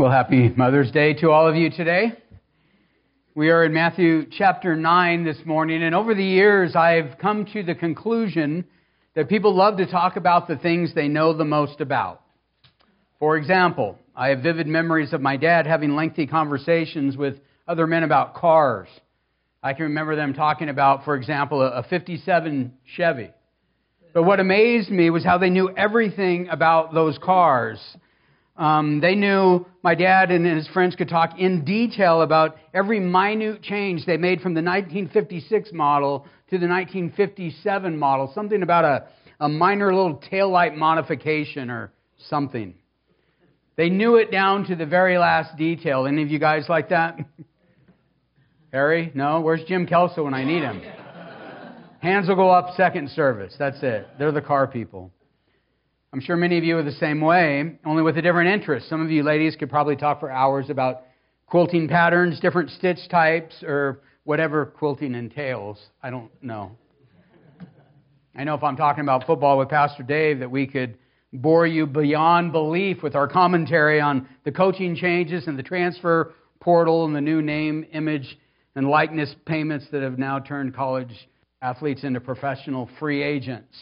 Well, happy Mother's Day to all of you today. We are in Matthew chapter 9 this morning, and over the years I've come to the conclusion that people love to talk about the things they know the most about. For example, I have vivid memories of my dad having lengthy conversations with other men about cars. I can remember them talking about, for example, a 57 Chevy. But what amazed me was how they knew everything about those cars. They knew, my dad and his friends could talk in detail about every minute change they made from the 1956 model to the 1957 model. Something about a minor little taillight modification or something. They knew it down to the very last detail. Any of you guys like that? Harry? No? Where's Jim Kelso when I need him? Hands will go up second service. That's it. They're the car people. I'm sure many of you are the same way, only with a different interest. Some of you ladies could probably talk for hours about quilting patterns, different stitch types, or whatever quilting entails. I don't know. I know if I'm talking about football with Pastor Dave that we could bore you beyond belief with our commentary on the coaching changes and the transfer portal and the new name, image, and likeness payments that have now turned college athletes into professional free agents.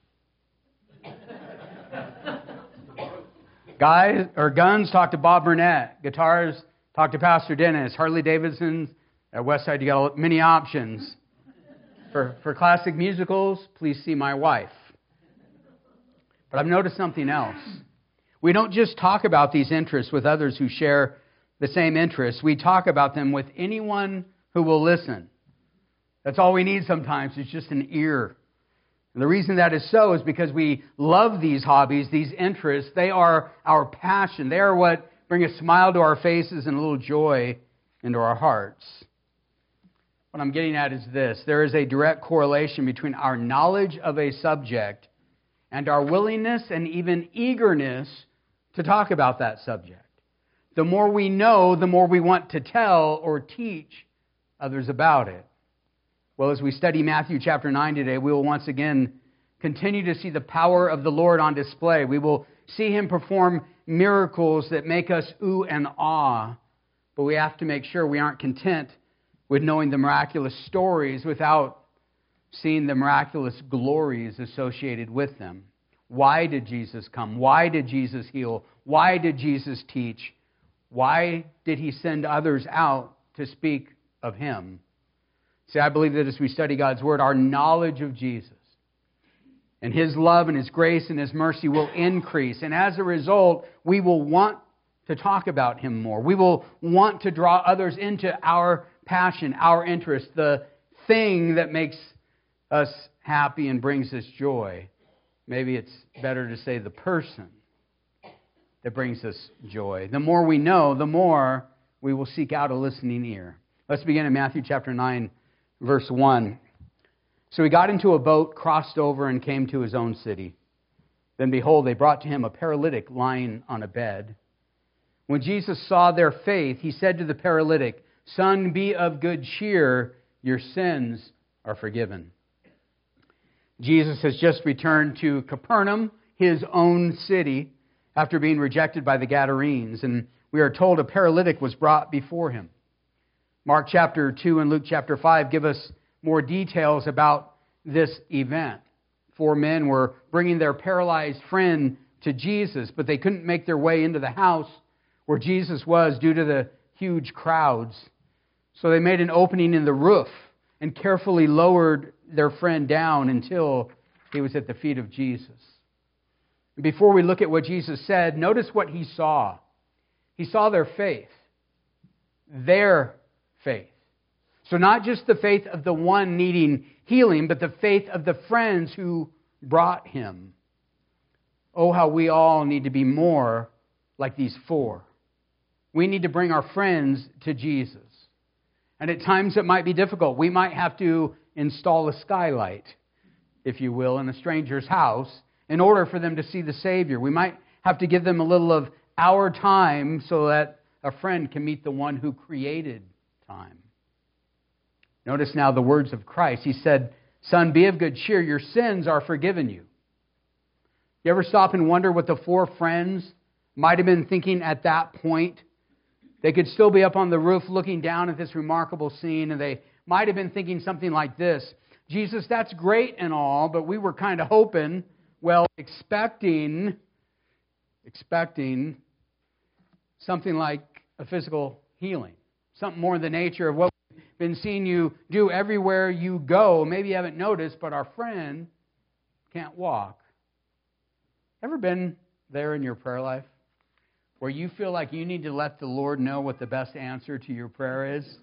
Guns, talk to Bob Burnett. Guitars, talk to Pastor Dennis. Harley Davidson, at Westside, you got many options. For classic musicals, please see my wife. But I've noticed something else. We don't just talk about these interests with others who share the same interests. We talk about them with anyone who will listen. That's all we need sometimes, is just an ear. And the reason that is so is because we love these hobbies, these interests. They are our passion. They are what bring a smile to our faces and a little joy into our hearts. What I'm getting at is this. There is a direct correlation between our knowledge of a subject and our willingness and even eagerness to talk about that subject. The more we know, the more we want to tell or teach others about it. Well, as we study Matthew chapter 9 today, we will once again continue to see the power of the Lord on display. We will see Him perform miracles that make us ooh and ah. But we have to make sure we aren't content with knowing the miraculous stories without seeing the miraculous glories associated with them. Why did Jesus come? Why did Jesus heal? Why did Jesus teach? Why did He send others out to speak of Him? See, I believe that as we study God's Word, our knowledge of Jesus and His love and His grace and His mercy will increase. And as a result, we will want to talk about Him more. We will want to draw others into our passion, our interest, the thing that makes us happy and brings us joy. Maybe it's better to say the person that brings us joy. The more we know, the more we will seek out a listening ear. Let's begin in Matthew chapter 9. Verse 1. So he got into a boat, crossed over, and came to his own city. Then behold, they brought to him a paralytic lying on a bed. When Jesus saw their faith, he said to the paralytic, "Son, be of good cheer, your sins are forgiven." Jesus has just returned to Capernaum, his own city, after being rejected by the Gadarenes. And we are told a paralytic was brought before him. Mark chapter 2 and Luke chapter 5 give us more details about this event. 4 men were bringing their paralyzed friend to Jesus, but they couldn't make their way into the house where Jesus was due to the huge crowds. So they made an opening in the roof and carefully lowered their friend down until he was at the feet of Jesus. Before we look at what Jesus said, notice what he saw. He saw their faith. Their faith. So not just the faith of the one needing healing, but the faith of the friends who brought him. Oh, how we all need to be more like these 4. We need to bring our friends to Jesus. And at times it might be difficult. We might have to install a skylight, if you will, in a stranger's house in order for them to see the Savior. We might have to give them a little of our time so that a friend can meet the one who created time. Notice now the words of Christ. He said, "Son, be of good cheer. Your sins are forgiven you." You ever stop and wonder what the 4 friends might have been thinking at that point They could still be up on the roof looking down at this remarkable scene, and they might have been thinking something like this: Jesus, that's great and all, but we were kind of hoping, expecting something like a physical healing, something more in the nature of what we've been seeing you do everywhere you go. Maybe you haven't noticed, but our friend can't walk. Ever been there in your prayer life where you feel like you need to let the Lord know what the best answer to your prayer is?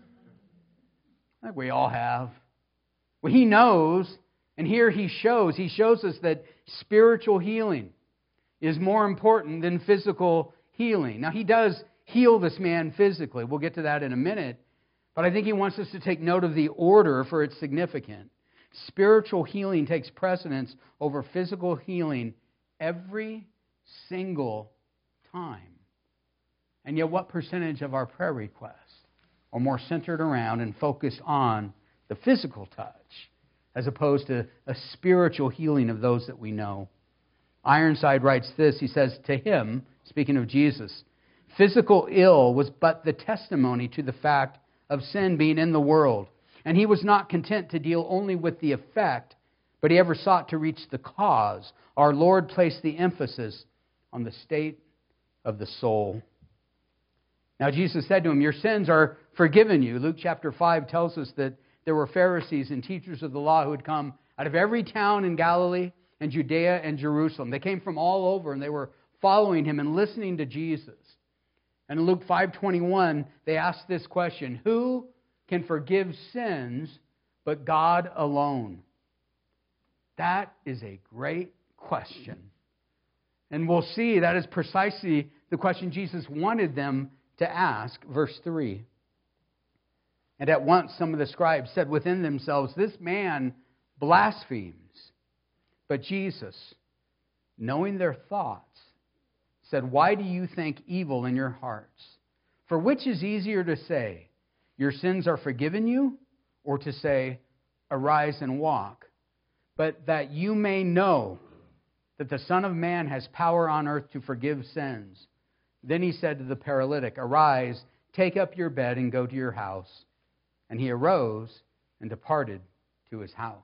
I think we all have. Well, He knows, and here He shows us that spiritual healing is more important than physical healing. Now, He does heal this man physically. We'll get to that in a minute. But I think He wants us to take note of the order, for it's significant. Spiritual healing takes precedence over physical healing every single time. And yet, what percentage of our prayer requests are more centered around and focused on the physical touch as opposed to a spiritual healing of those that we know? Ironside writes this. He says, to him, speaking of Jesus, physical ill was but the testimony to the fact of sin being in the world. And he was not content to deal only with the effect, but he ever sought to reach the cause. Our Lord placed the emphasis on the state of the soul. Now Jesus said to him, your sins are forgiven you. Luke chapter 5 tells us that there were Pharisees and teachers of the law who had come out of every town in Galilee and Judea and Jerusalem. They came from all over, and they were following Him and listening to Jesus. And in Luke 5:21, they asked this question: who can forgive sins but God alone? That is a great question. And we'll see that is precisely the question Jesus wanted them to ask. Verse 3. And at once some of the scribes said within themselves, this man blasphemes. But Jesus, knowing their thoughts, said, why do you think evil in your hearts? For which is easier to say, your sins are forgiven you, or to say, arise and walk? But that you may know that the Son of Man has power on earth to forgive sins. Then He said to the paralytic, arise, take up your bed and go to your house. And he arose and departed to his house.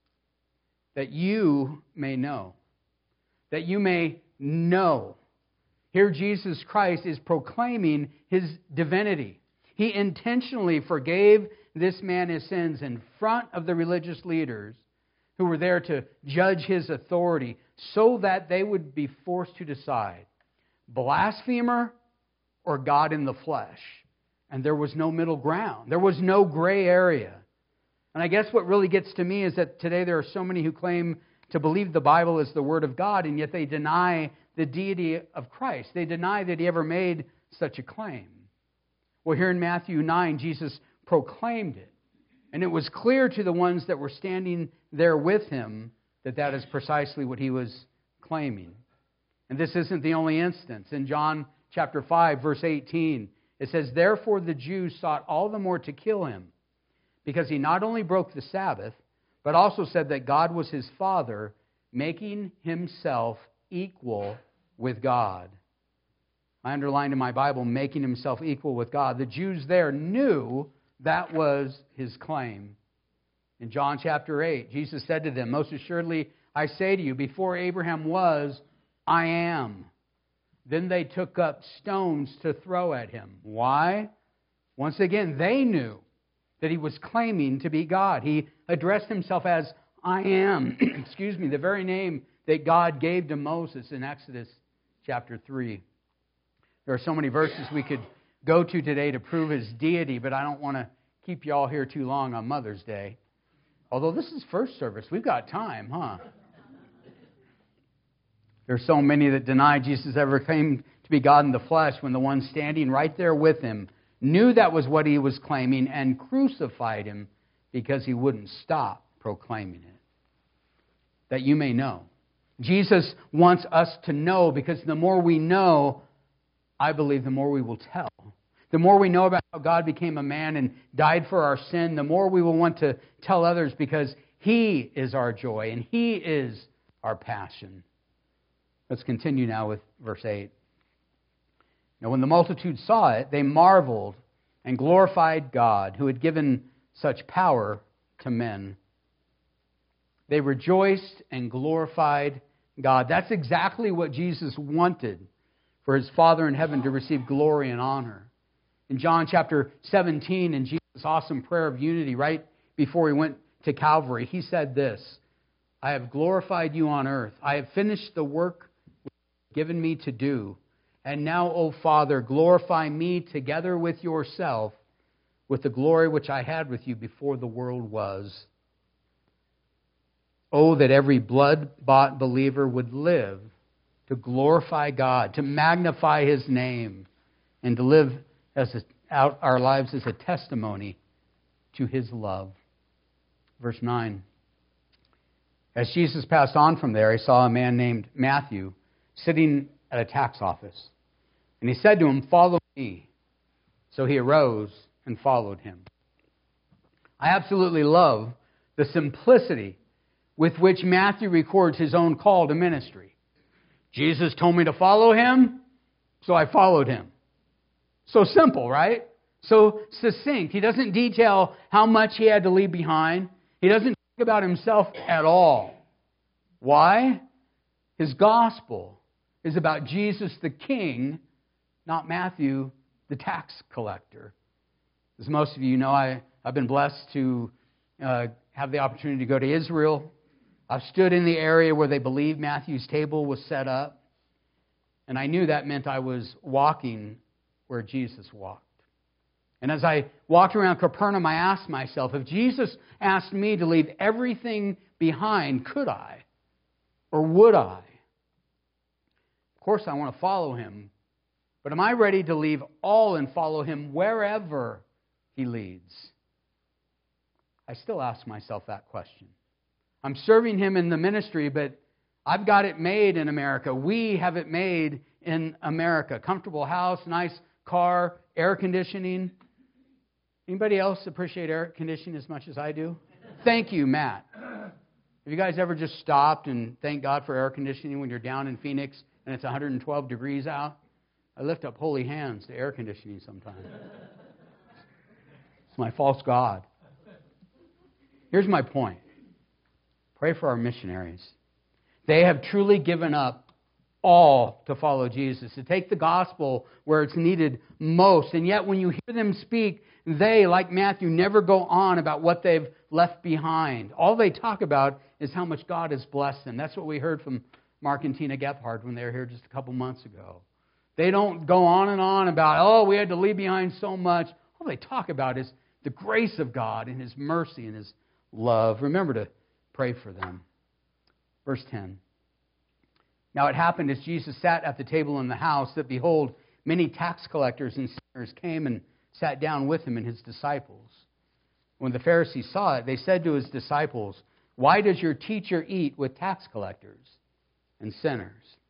That you may know. That you may know. Here Jesus Christ is proclaiming His divinity. He intentionally forgave this man his sins in front of the religious leaders who were there to judge His authority, so that they would be forced to decide, blasphemer or God in the flesh. And there was no middle ground. There was no gray area. And I guess what really gets to me is that today there are so many who claim to believe the Bible is the Word of God, and yet they deny the deity of Christ. They deny that He ever made such a claim. Well, here in Matthew 9, Jesus proclaimed it. And it was clear to the ones that were standing there with Him that that is precisely what He was claiming. And this isn't the only instance. In John chapter 5, verse 18, it says, therefore the Jews sought all the more to kill Him, because He not only broke the Sabbath, but also said that God was His Father, making Himself equal with God. I underlined in my Bible, making Himself equal with God. The Jews there knew that was His claim. In John chapter 8, Jesus said to them, most assuredly I say to you, before Abraham was, I am. Then they took up stones to throw at Him. Why? Once again, they knew that He was claiming to be God. He addressed Himself as I am. The very name that God gave to Moses in Exodus chapter 3. There are so many verses we could go to today to prove His deity, but I don't want to keep you all here too long on Mother's Day. Although this is first service, we've got time, huh? There are so many that deny Jesus ever came to be God in the flesh when the one standing right there with Him knew that was what He was claiming and crucified Him because He wouldn't stop proclaiming it. That you may know. Jesus wants us to know, because the more we know, I believe the more we will tell. The more we know about how God became a man and died for our sin, the more we will want to tell others, because He is our joy and He is our passion. Let's continue now with verse 8. Now, when the multitude saw it, they marveled and glorified God, who had given such power to men. They rejoiced and glorified God. That's exactly what Jesus wanted for his Father in heaven to receive glory and honor. In John chapter 17, in Jesus' awesome prayer of unity, right before he went to Calvary, he said this, I have glorified you on earth. I have finished the work given me to do. And now, O Father, glorify me together with yourself with the glory which I had with you before the world was. Oh, that every blood-bought believer would live to glorify God, to magnify his name, and to live out our lives as a testimony to his love. Verse 9. As Jesus passed on from there, he saw a man named Matthew sitting at a tax office. And he said to him, follow me. So he arose and followed him. I absolutely love the simplicity with which Matthew records his own call to ministry. Jesus told me to follow him, so I followed him. So simple, right? So succinct. He doesn't detail how much he had to leave behind. He doesn't talk about himself at all. Why? His gospel is about Jesus the King, not Matthew the tax collector. As most of you know, I've been blessed to have the opportunity to go to Israel. I've stood in the area where they believe Matthew's table was set up, and I knew that meant I was walking where Jesus walked. And as I walked around Capernaum, I asked myself, if Jesus asked me to leave everything behind, could I? Or would I? Of course, I want to follow him, but am I ready to leave all and follow him wherever he leads? I still ask myself that question. I'm serving him in the ministry, but I've got it made in America. We have it made in America. Comfortable house, nice car, air conditioning. Anybody else appreciate air conditioning as much as I do? Thank you, Matt. Have you guys ever just stopped and thank God for air conditioning when you're down in Phoenix and it's 112 degrees out? I lift up holy hands to air conditioning sometimes. It's my false god. Here's my point. Pray for our missionaries. They have truly given up all to follow Jesus, to take the gospel where it's needed most. And yet when you hear them speak, they, like Matthew, never go on about what they've left behind. All they talk about is how much God has blessed them. That's what we heard from Mark and Tina Gephardt when they were here just a couple months ago. They don't go on and on about, oh, we had to leave behind so much. All they talk about is the grace of God and his mercy and his love. Remember to pray for them. Verse 10. Now it happened as Jesus sat at the table in the house that, behold, many tax collectors and sinners came and sat down with him and his disciples. When the Pharisees saw it, they said to his disciples, why does your teacher eat with tax collectors and sinners?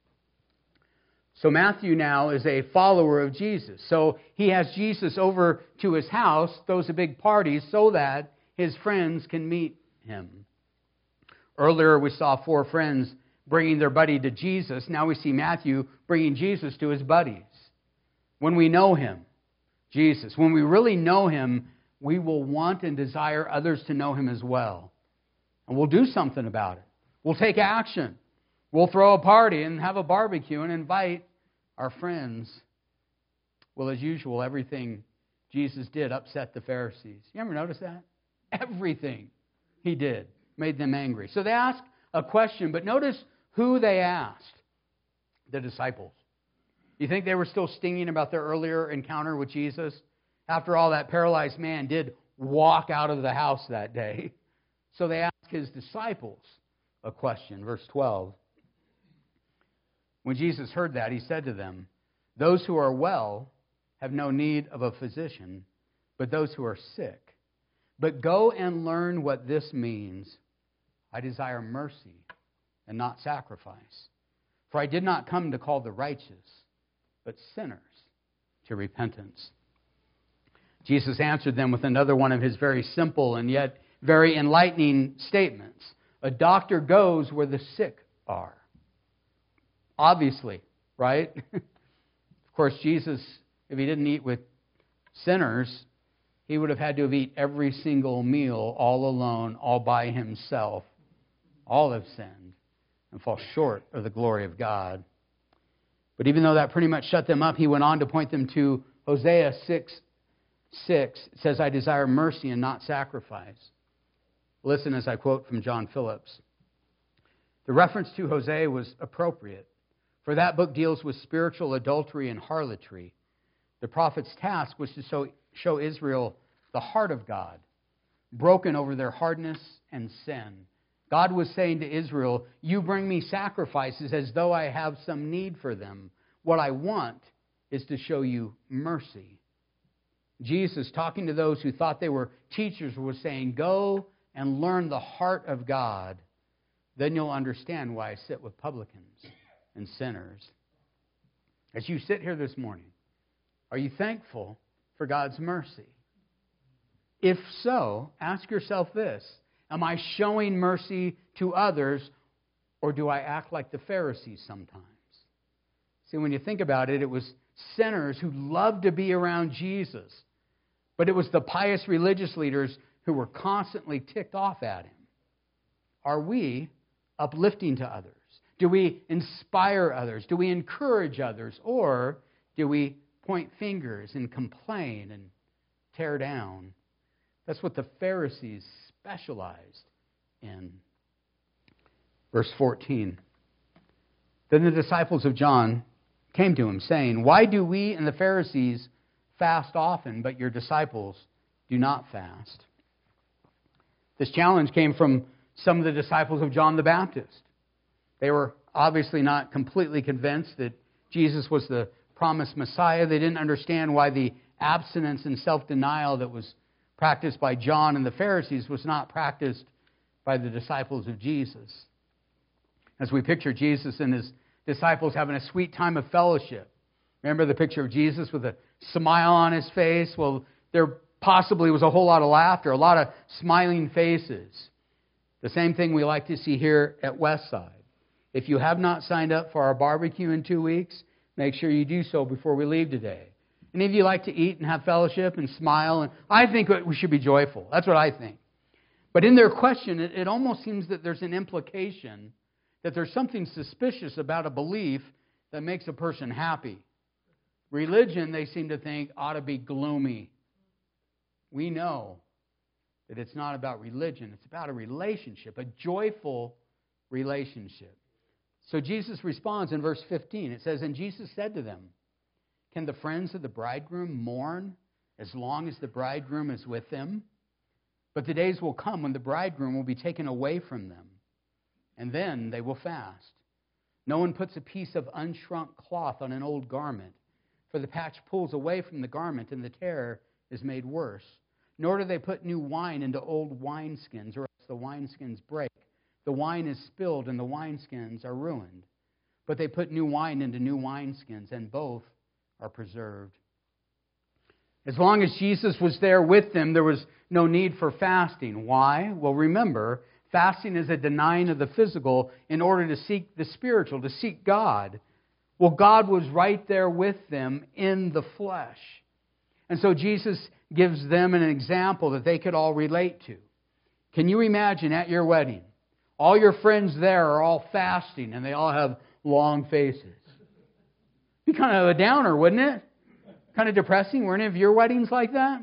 So Matthew now is a follower of Jesus. So he has Jesus over to his house, throws a big party so that his friends can meet him. Earlier we saw 4 friends bringing their buddy to Jesus. Now we see Matthew bringing Jesus to his buddies. When we know him, Jesus, when we really know him, we will want and desire others to know him as well. And we'll do something about it. We'll take action. We'll throw a party and have a barbecue and invite our friends. Well, as usual, everything Jesus did upset the Pharisees. You ever notice that? Everything he did made them angry. So they asked a question, but notice who they asked. The disciples. You think they were still stinging about their earlier encounter with Jesus? After all, that paralyzed man did walk out of the house that day. So they asked his disciples a question. Verse 12. When Jesus heard that, he said to them, those who are well have no need of a physician, but those who are sick. But go and learn what this means. I desire mercy and not sacrifice. For I did not come to call the righteous, but sinners to repentance. Jesus answered them with another one of his very simple and yet very enlightening statements. A doctor goes where the sick are. Obviously, right? Of Of course, Jesus, if he didn't eat with sinners, he would have had to have eaten every single meal all alone, all by himself. All have sinned and fall short of the glory of God. But even though that pretty much shut them up, he went on to point them to Hosea 6:6. It says, I desire mercy and not sacrifice. Listen as I quote from John Phillips. The reference to Hosea was appropriate, for that book deals with spiritual adultery and harlotry. The prophet's task was to show Israel the heart of God, broken over their hardness and sin. God was saying to Israel, you bring me sacrifices as though I have some need for them. What I want is to show you mercy. Jesus, talking to those who thought they were teachers, was saying, go and learn the heart of God. Then you'll understand why I sit with publicans and sinners. As you sit here this morning, are you thankful for God's mercy? If so, ask yourself this. Am I showing mercy to others, or do I act like the Pharisees sometimes? See, when you think about it, it was sinners who loved to be around Jesus, but it was the pious religious leaders who were constantly ticked off at him. Are we uplifting to others? Do we inspire others? Do we encourage others? Or do we point fingers and complain and tear down? That's what the Pharisees specialized in. Verse 14. Then the disciples of John came to him, saying, why do we and the Pharisees fast often, but your disciples do not fast? This challenge came from some of the disciples of John the Baptist. They were obviously not completely convinced that Jesus was the promised Messiah. They didn't understand why the abstinence and self-denial that was practiced by John and the Pharisees was not practiced by the disciples of Jesus. As we picture Jesus and his disciples having a sweet time of fellowship. Remember the picture of Jesus with a smile on his face? Well, there possibly was a whole lot of laughter, a lot of smiling faces. The same thing we like to see here at Westside. If you have not signed up for our barbecue in 2 weeks, make sure you do so before we leave today. Any of you like to eat and have fellowship and smile? And I think we should be joyful. That's what I think. But in their question, it almost seems that there's an implication that there's something suspicious about a belief that makes a person happy. Religion, they seem to think, ought to be gloomy. We know that it's not about religion. It's about a relationship, a joyful relationship. So Jesus responds in verse 15. It says, and Jesus said to them, can the friends of the bridegroom mourn as long as the bridegroom is with them? But the days will come when the bridegroom will be taken away from them, and then they will fast. No one puts a piece of unshrunk cloth on an old garment, for the patch pulls away from the garment, and the tear is made worse. Nor do they put new wine into old wineskins, or else the wineskins break. The wine is spilled, and the wineskins are ruined. But they put new wine into new wineskins, and both are preserved. As long as Jesus was there with them, there was no need for fasting. Why? Well, remember, fasting is a denying of the physical in order to seek the spiritual, to seek God. Well, God was right there with them in the flesh. And so Jesus gives them an example that they could all relate to. Can you imagine at your wedding, all your friends there are all fasting and they all have long faces? Be kind of a downer, wouldn't it? Kind of depressing. Were any of your weddings like that?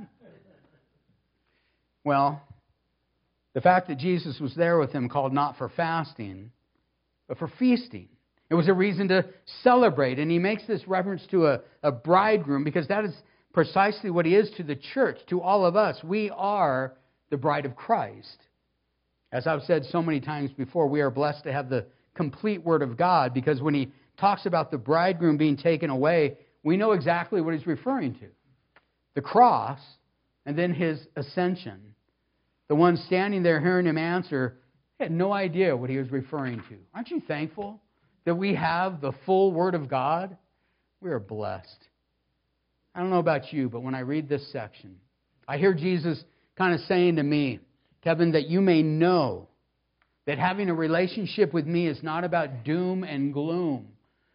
Well, the fact that Jesus was there with them called not for fasting, but for feasting. It was a reason to celebrate. And he makes this reference to a bridegroom because that is precisely what he is to the church, to all of us. We are the bride of Christ. As I've said so many times before, we are blessed to have the complete Word of God because when he talks about the bridegroom being taken away, we know exactly what he's referring to. The cross and then his ascension. The one standing there hearing him answer had no idea what he was referring to. Aren't you thankful that we have the full Word of God? We are blessed. I don't know about you, but when I read this section, I hear Jesus kind of saying to me, Kevin, that you may know that having a relationship with me is not about doom and gloom,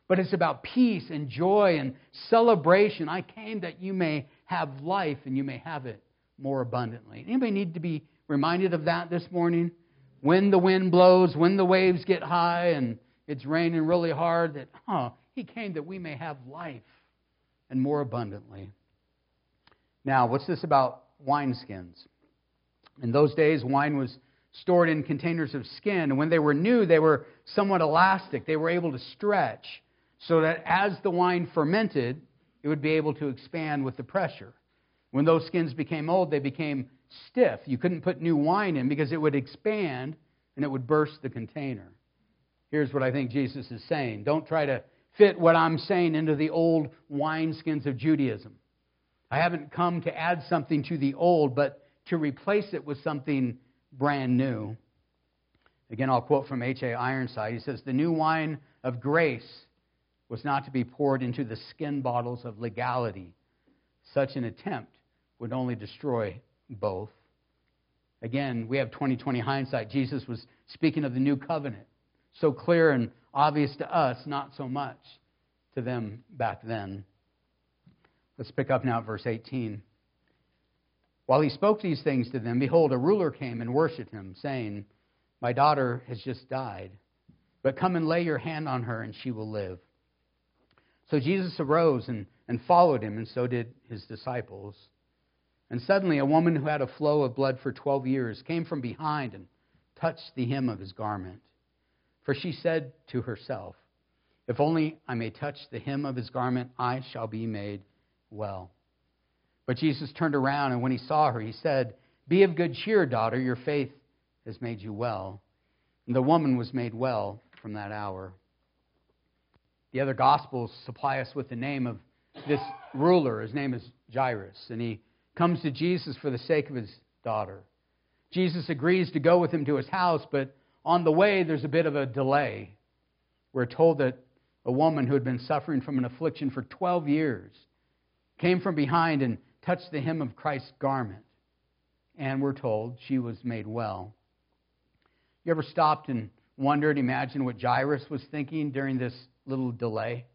but it's about peace and joy and celebration. I came that you may have life and you may have it more abundantly. Anybody need to be reminded of that this morning? When the wind blows, when the waves get high and it's raining really hard, that, He came that we may have life and more abundantly. Now, what's this about wineskins? In those days, wine was stored in containers of skin, and when they were new, they were somewhat elastic. They were able to stretch so that as the wine fermented, it would be able to expand with the pressure. When those skins became old, they became stiff. You couldn't put new wine in because it would expand and it would burst the container. Here's what I think Jesus is saying. Don't try to fit what I'm saying into the old wineskins of Judaism. I haven't come to add something to the old, but to replace it with something brand new. Again, I'll quote from H.A. Ironside. He says, "The new wine of grace was not to be poured into the skin bottles of legality. Such an attempt would only destroy both." Again, we have 20/20 hindsight. Jesus was speaking of the new covenant. So clear and obvious to us, not so much to them back then. Let's pick up now at verse 18. While he spoke these things to them, behold, a ruler came and worshipped him, saying, "My daughter has just died, but come and lay your hand on her, and she will live." So Jesus arose and followed him, and so did his disciples. And suddenly a woman who had a flow of blood for 12 years came from behind and touched the hem of his garment. For she said to herself, "If only I may touch the hem of his garment, I shall be made well." But Jesus turned around, and when he saw her, he said, "Be of good cheer, daughter, your faith has made you well." And the woman was made well from that hour. The other Gospels supply us with the name of this ruler. His name is Jairus, and he comes to Jesus for the sake of his daughter. Jesus agrees to go with him to his house, but on the way there's a bit of a delay. We're told that a woman who had been suffering from an affliction for 12 years came from behind and touched the hem of Christ's garment. And we're told she was made well. You ever stopped and wondered, imagined what Jairus was thinking during this little delay?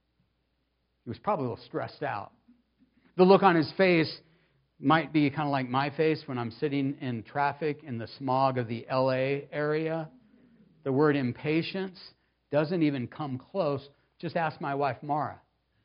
He was probably a little stressed out. The look on his face might be kind of like my face when I'm sitting in traffic in the smog of the LA area. The word impatience doesn't even come close. Just ask my wife, Mara.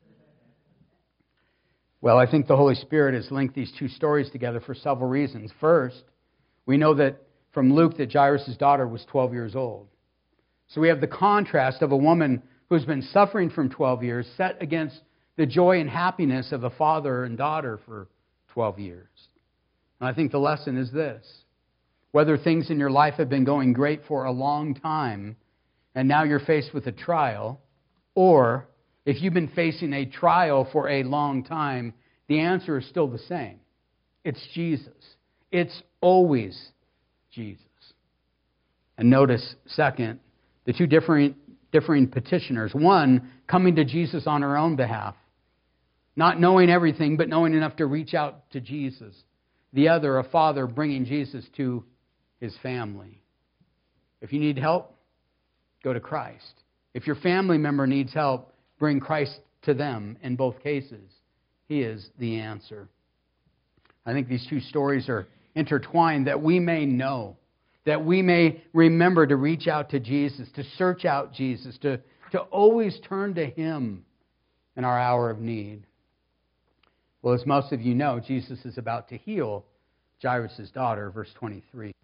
Well, I think the Holy Spirit has linked these two stories together for several reasons. First, we know that from Luke that Jairus' daughter was 12 years old. So we have the contrast of a woman who's been suffering from 12 years set against the joy and happiness of a father and daughter for 12 years. And I think the lesson is this. Whether things in your life have been going great for a long time and now you're faced with a trial, or if you've been facing a trial for a long time, the answer is still the same. It's Jesus. It's always Jesus. And notice, second, the two differing petitioners. One coming to Jesus on her own behalf, not knowing everything, but knowing enough to reach out to Jesus. The other, a father bringing Jesus to his family. If you need help, go to Christ. If your family member needs help, bring Christ to them. In both cases, He is the answer. I think these two stories are intertwined that we may know, that we may remember to reach out to Jesus, to search out Jesus, to always turn to Him in our hour of need. Well, as most of you know, Jesus is about to heal Jairus' daughter, verse 23.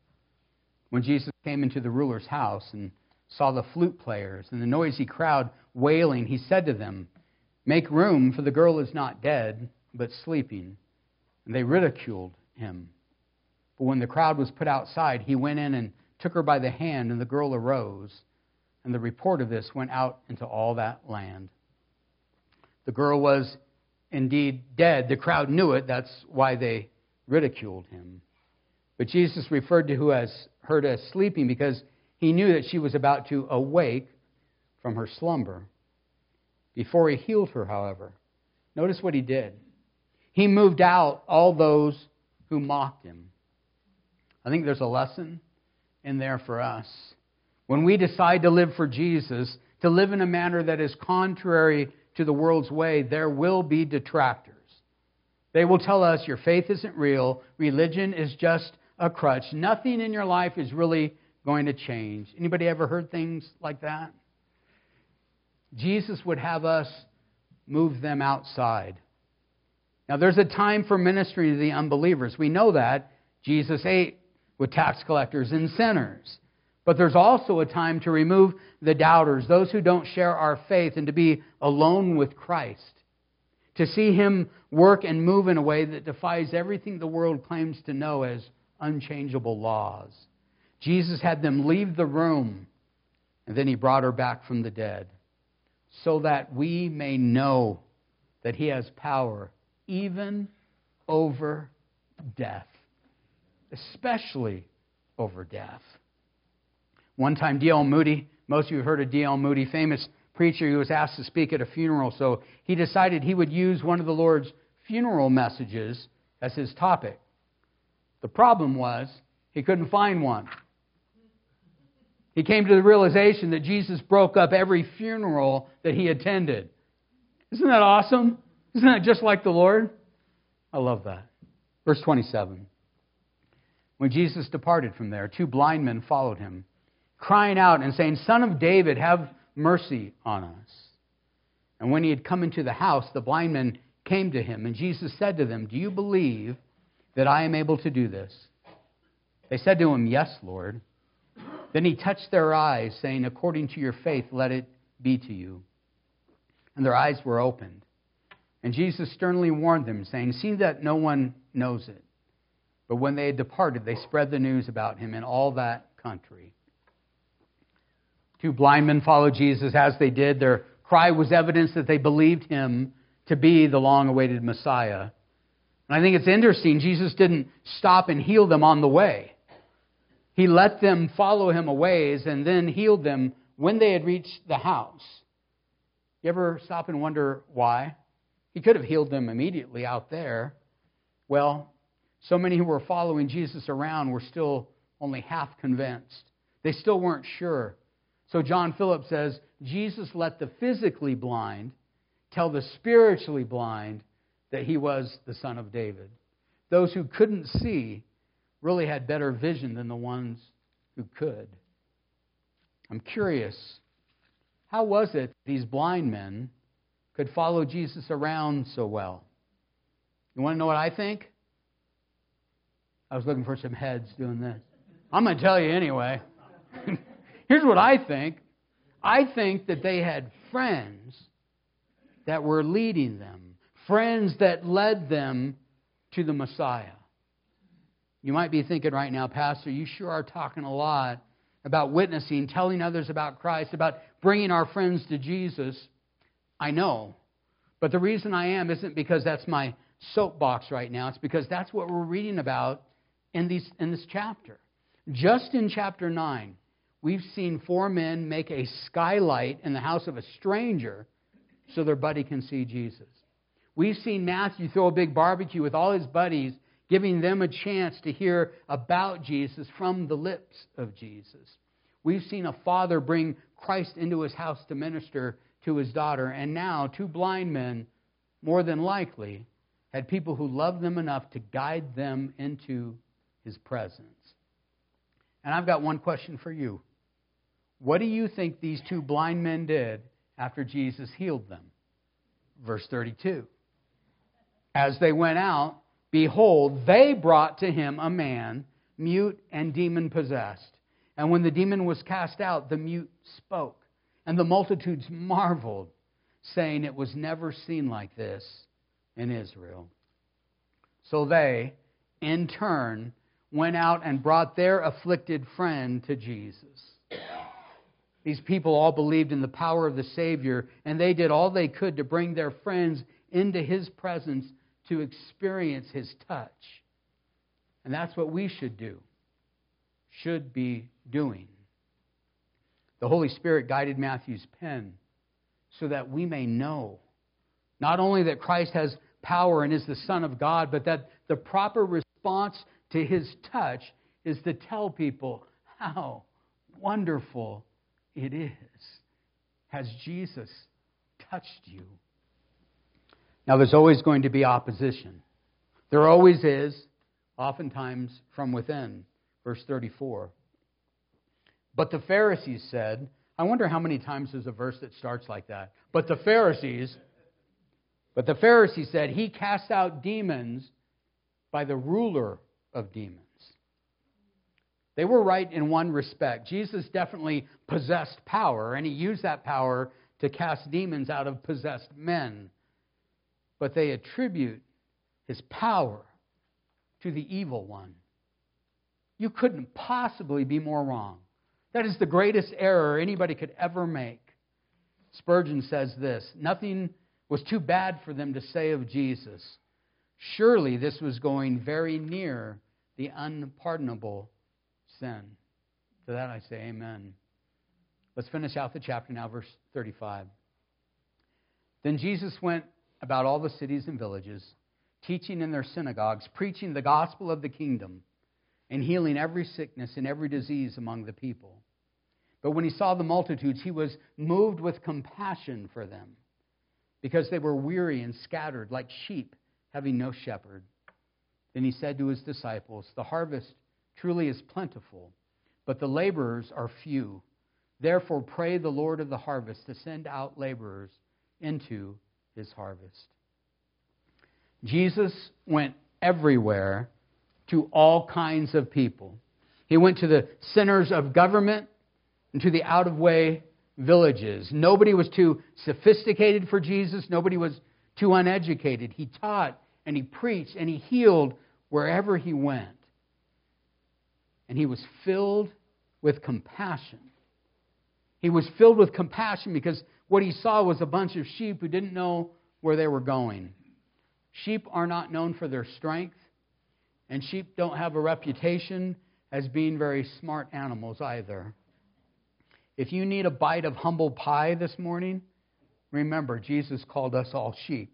When Jesus came into the ruler's house and saw the flute players and the noisy crowd wailing, He said to them, "Make room, for the girl is not dead, but sleeping." And they ridiculed Him. But when the crowd was put outside, He went in and took her by the hand, and the girl arose. And the report of this went out into all that land. The girl was indeed dead. The crowd knew it. That's why they ridiculed Him. But Jesus referred to her as sleeping because He knew that she was about to awake from her slumber. Before He healed her, however, notice what He did. He moved out all those who mocked Him. I think there's a lesson in there for us. When we decide to live for Jesus, to live in a manner that is contrary to the world's way, there will be detractors. They will tell us your faith isn't real, religion is just a crutch, nothing in your life is really going to change. Anybody ever heard things like that? Jesus would have us move them outside. Now, there's a time for ministry to the unbelievers. We know that. Jesus ate with tax collectors and sinners. But there's also a time to remove the doubters, those who don't share our faith, and to be alone with Christ. To see Him work and move in a way that defies everything the world claims to know as unchangeable laws. Jesus had them leave the room, and then He brought her back from the dead, so that we may know that He has power even over death, especially over death. One time, D.L. Moody, most of you have heard of D.L. Moody, famous preacher, he was asked to speak at a funeral, so he decided he would use one of the Lord's funeral messages as his topic. The problem was he couldn't find one. He came to the realization that Jesus broke up every funeral that he attended. Isn't that awesome? Isn't that just like the Lord? I love that. Verse 27. When Jesus departed from there, 2 blind men followed Him, crying out and saying, Son of David, have mercy on us. And when He had come into the house, the blind men came to Him, and Jesus said to them, Do you believe that I am able to do this? They said to Him, Yes, Lord. Then He touched their eyes, saying, According to your faith, let it be to you. And their eyes were opened. And Jesus sternly warned them, saying, See that no one knows it. But when they had departed, they spread the news about Him in all that country. 2 blind men followed Jesus. As they did, their cry was evidence that they believed Him to be the long-awaited Messiah. And I think it's interesting, Jesus didn't stop and heal them on the way. He let them follow Him a ways and then healed them when they had reached the house. You ever stop and wonder why? He could have healed them immediately out there. Well, so many who were following Jesus around were still only half convinced. They still weren't sure. So John Phillips says, Jesus let the physically blind tell the spiritually blind that He was the Son of David. Those who couldn't see really had better vision than the ones who could. I'm curious, how was it these blind men could follow Jesus around so well? You want to know what I think? I was looking for some heads doing this. I'm going to tell you anyway. Here's what I think. I think that they had friends that were leading them. Friends that led them to the Messiah. You might be thinking right now, Pastor, you sure are talking a lot about witnessing, telling others about Christ, about bringing our friends to Jesus. I know. But the reason I am isn't because that's my soapbox right now. It's because that's what we're reading about in this chapter. Just in chapter 9, we've seen 4 men make a skylight in the house of a stranger so their buddy can see Jesus. We've seen Matthew throw a big barbecue with all his buddies, giving them a chance to hear about Jesus from the lips of Jesus. We've seen a father bring Christ into his house to minister to his daughter. And now 2 blind men, more than likely, had people who loved them enough to guide them into His presence. And I've got one question for you. What do you think these 2 blind men did after Jesus healed them? Verse 32. As they went out, behold, they brought to Him a man, mute and demon-possessed. And when the demon was cast out, the mute spoke. And the multitudes marveled, saying, It was never seen like this in Israel. So they, in turn, went out and brought their afflicted friend to Jesus. These people all believed in the power of the Savior, and they did all they could to bring their friends into His presence to experience His touch. And that's what we should do, should be doing. The Holy Spirit guided Matthew's pen so that we may know not only that Christ has power and is the Son of God, but that the proper response to His touch is to tell people how wonderful it is. Has Jesus touched you? Now, there's always going to be opposition. There always is, oftentimes from within. Verse 34. But the Pharisees said, I wonder how many times there's a verse that starts like that. But the Pharisees said, he cast out demons by the ruler of demons. They were right in one respect. Jesus definitely possessed power, and he used that power to cast demons out of possessed men. But they attribute his power to the evil one. You couldn't possibly be more wrong. That is the greatest error anybody could ever make. Spurgeon says this, nothing was too bad for them to say of Jesus. Surely this was going very near the unpardonable sin. To that I say amen. Let's finish out the chapter now, verse 35. Then Jesus went about all the cities and villages, teaching in their synagogues, preaching the gospel of the kingdom, and healing every sickness and every disease among the people. But when he saw the multitudes, he was moved with compassion for them, because they were weary and scattered like sheep, having no shepherd. Then he said to his disciples, the harvest truly is plentiful, but the laborers are few. Therefore pray the Lord of the harvest to send out laborers into his harvest. Jesus went everywhere to all kinds of people. He went to the centers of government and to the out-of-way villages. Nobody was too sophisticated for Jesus. Nobody was too uneducated. He taught and he preached and he healed wherever he went. And he was filled with compassion. He was filled with compassion because what he saw was a bunch of sheep who didn't know where they were going. Sheep are not known for their strength, and sheep don't have a reputation as being very smart animals either. If you need a bite of humble pie this morning, remember, Jesus called us all sheep.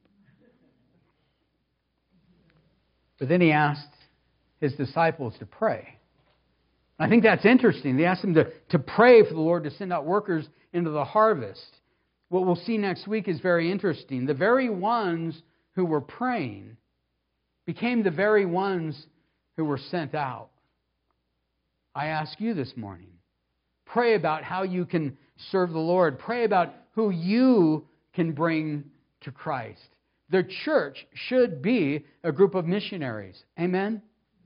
But then he asked his disciples to pray. I think that's interesting. They asked him to pray for the Lord to send out workers into the harvest. What we'll see next week is very interesting. The very ones who were praying became the very ones who were sent out. I ask you this morning, pray about how you can serve the Lord. Pray about who you can bring to Christ. The church should be a group of missionaries. Amen?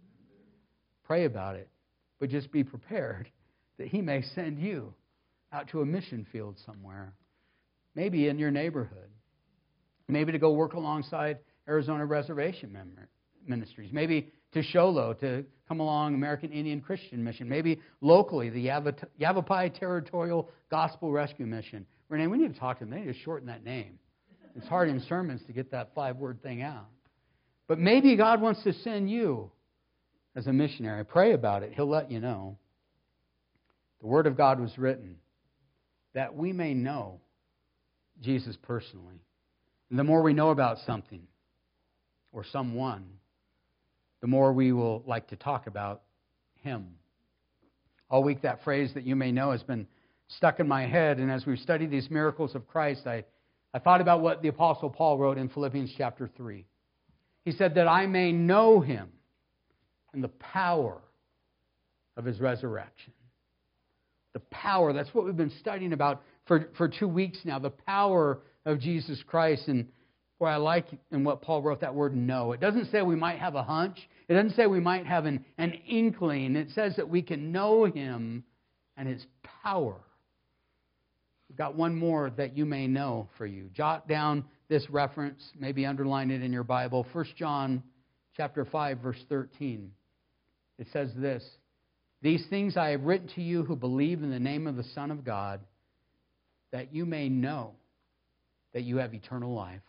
Pray about it. But just be prepared that he may send you out to a mission field somewhere. Maybe in your neighborhood. Maybe to go work alongside Arizona Reservation Ministries. Maybe to Sholo, to come along American Indian Christian Mission. Maybe locally, the Yavapai Territorial Gospel Rescue Mission. Renee, we need to talk to them. They need to shorten that name. It's hard in sermons to get that 5-word thing out. But maybe God wants to send you as a missionary. Pray about it. He'll let you know. The Word of God was written that we may know Jesus personally. And the more we know about something or someone, the more we will like to talk about Him. All week that phrase that you may know has been stuck in my head, and as we've studied these miracles of Christ, I thought about what the Apostle Paul wrote in Philippians chapter 3. He said that I may know Him and the power of His resurrection. The power, that's what we've been studying about for 2 weeks now, the power of Jesus Christ. And boy, I like in what Paul wrote that word know. It doesn't say we might have a hunch. It doesn't say we might have an inkling. It says that we can know Him and His power. We've got one more that you may know for you. Jot down this reference, maybe underline it in your Bible. 1 John chapter 5, verse 13. It says this, these things I have written to you who believe in the name of the Son of God, that you may know that you have eternal life.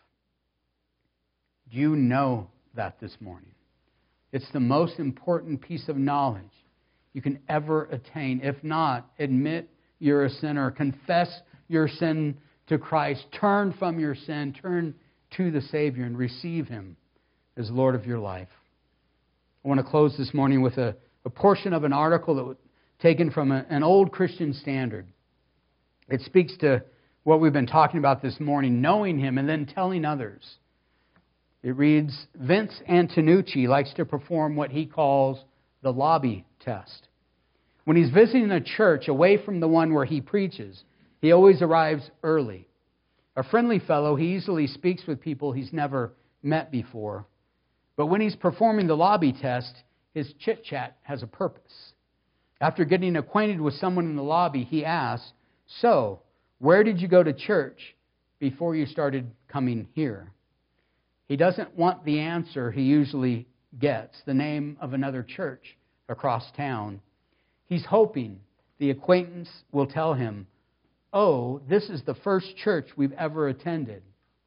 Do you know that this morning? It's the most important piece of knowledge you can ever attain. If not, admit you're a sinner. Confess your sin to Christ. Turn from your sin. Turn to the Savior and receive Him as Lord of your life. I want to close this morning with a portion of an article that was taken from an old Christian Standard. It speaks to what we've been talking about this morning, knowing Him and then telling others. It reads, Vince Antonucci likes to perform what he calls the lobby test. When he's visiting a church away from the one where he preaches, he always arrives early. A friendly fellow, he easily speaks with people he's never met before. But when he's performing the lobby test, his chit-chat has a purpose. After getting acquainted with someone in the lobby, he asks, "So, where did you go to church before you started coming here?" He doesn't want the answer he usually gets, the name of another church across town. He's hoping the acquaintance will tell him, "Oh, this is the first church we've ever attended."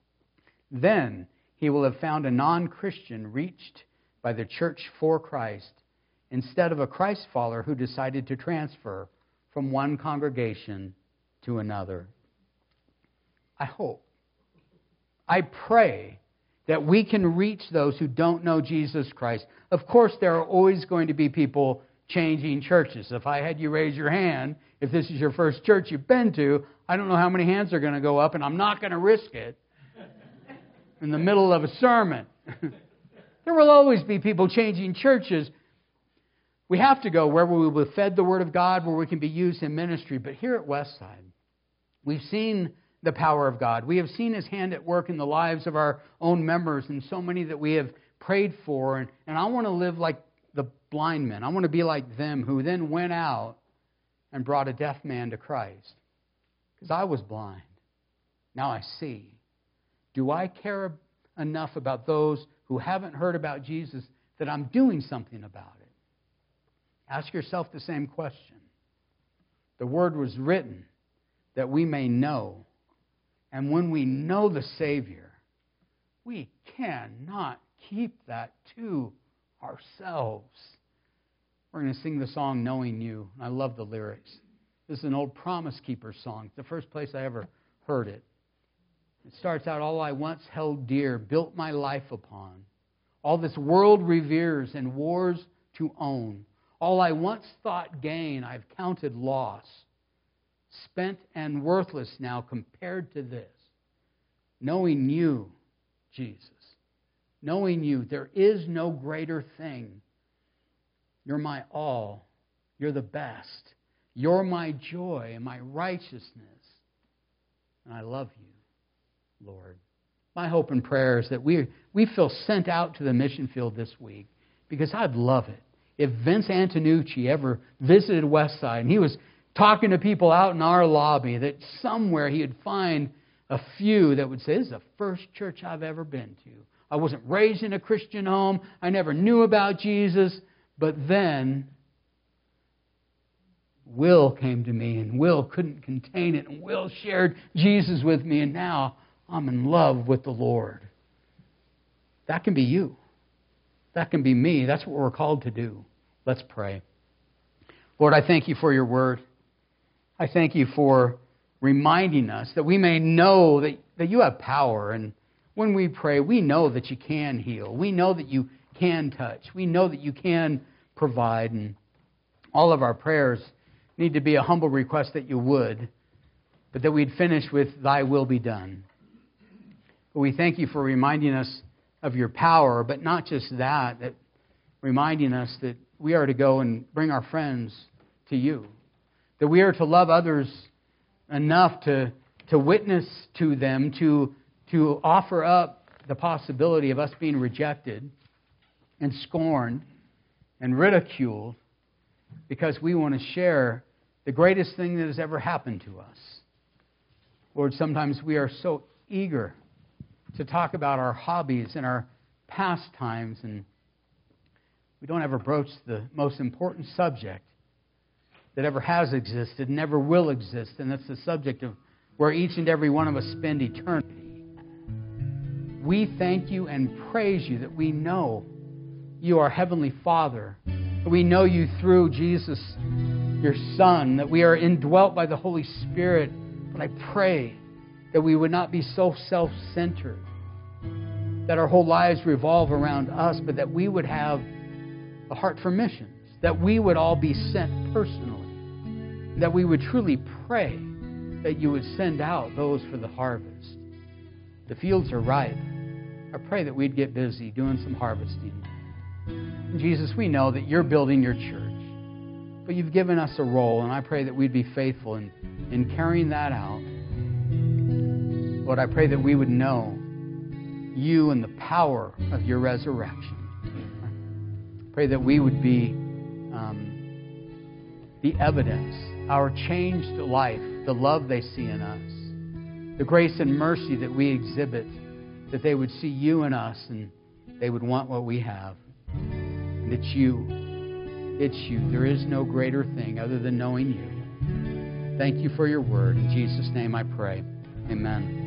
Then he will have found a non-Christian reached by the Church for Christ instead of a Christ follower who decided to transfer from one congregation to another. I hope, I pray that we can reach those who don't know Jesus Christ. Of course, there are always going to be people changing churches. If I had you raise your hand, if this is your first church you've been to, I don't know how many hands are going to go up, and I'm not going to risk it in the middle of a sermon. There will always be people changing churches. We have to go where we will be fed the Word of God, where we can be used in ministry. But here at Westside, we've seen the power of God. We have seen His hand at work in the lives of our own members and so many that we have prayed for. And I want to live like the blind men. I want to be like them who then went out and brought a deaf man to Christ. Because I was blind. Now I see. Do I care enough about those who haven't heard about Jesus that I'm doing something about it? Ask yourself the same question. The Word was written that we may know. And when we know the Savior, we cannot keep that to ourselves. We're going to sing the song, Knowing You. I love the lyrics. This is an old Promise Keeper song. It's the first place I ever heard it. It starts out, all I once held dear, built my life upon. All this world reveres and wars to own. All I once thought gain, I've counted loss. Spent and worthless now compared to this. Knowing You, Jesus. Knowing You, there is no greater thing. You're my all. You're the best. You're my joy and my righteousness. And I love You, Lord. My hope and prayer is that we feel sent out to the mission field this week, because I'd love it if Vince Antonucci ever visited Westside and he was talking to people out in our lobby, that somewhere he would find a few that would say, "This is the first church I've ever been to. I wasn't raised in a Christian home. I never knew about Jesus." But then Will came to me, and Will couldn't contain it, and Will shared Jesus with me, and now I'm in love with the Lord. That can be you. That can be me. That's what we're called to do. Let's pray. Lord, I thank You for Your Word. I thank You for reminding us that we may know that You have power. And when we pray, we know that You can heal. We know that You can touch. We know that You can provide. And all of our prayers need to be a humble request that You would, but that we'd finish with Thy will be done. But we thank You for reminding us of Your power, but not just that reminding us that we are to go and bring our friends to You. That we are to love others enough to witness to them, to offer up the possibility of us being rejected and scorned and ridiculed, because we want to share the greatest thing that has ever happened to us. Lord, sometimes we are so eager to talk about our hobbies and our pastimes, and we don't ever broach the most important subject that ever has existed and never will exist, and that's the subject of where each and every one of us spend eternity. We thank You and praise You that we know You are Heavenly Father. That we know You through Jesus, Your Son, that we are indwelt by the Holy Spirit. But I pray that we would not be so self-centered, that our whole lives revolve around us, but that we would have a heart for missions, that we would all be sent personally, that we would truly pray that you would send out those for the harvest. The fields are ripe. I pray that we'd get busy doing some harvesting. And Jesus, we know that you're building your church, but you've given us a role, and I pray that we'd be faithful in carrying that out. Lord, I pray that we would know you and the power of your resurrection. Pray that we would be the evidence, our changed life, the love they see in us, the grace and mercy that we exhibit, that they would see you in us and they would want what we have. And it's you. It's you. There is no greater thing other than knowing you. Thank you for your word. In Jesus' name I pray. Amen.